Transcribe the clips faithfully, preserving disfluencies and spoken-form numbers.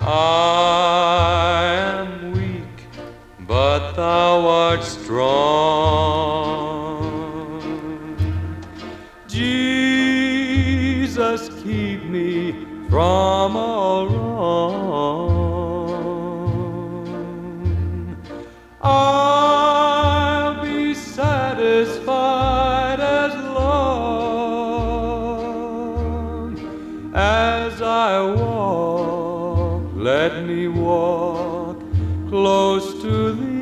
I am weak, but thou art strong. Jesus, keep me from all wrong. I'll be satisfied as long as I walk. Let me walk close to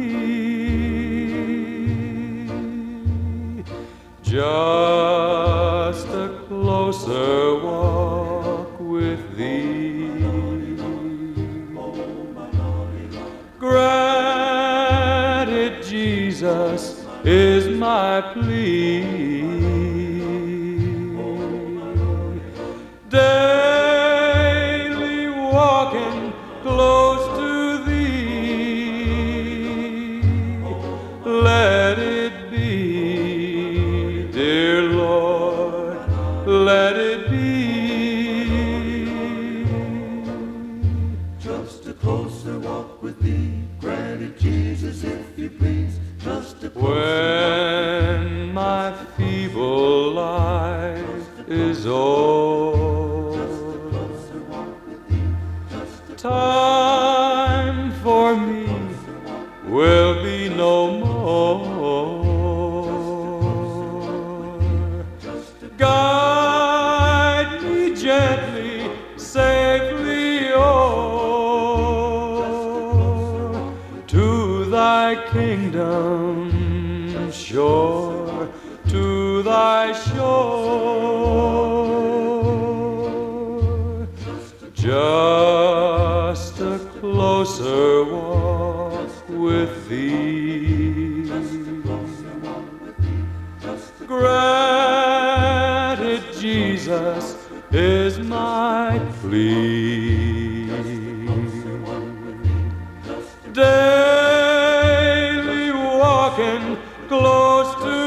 Thee. Just a closer walk with Thee. Granted, Jesus is my plea. Daily walking close to Thee. Let it be, dear Lord, let it be. Just a closer walk with Thee. Granted, Jesus, if You please. Just a closer When my feeble life is old, time for me will be no more. Guide me gently, safely o'er to Thy kingdom shore, to Thy shore. Just a closer walk with Thee. Granted, Jesus is my plea. Daily walking close to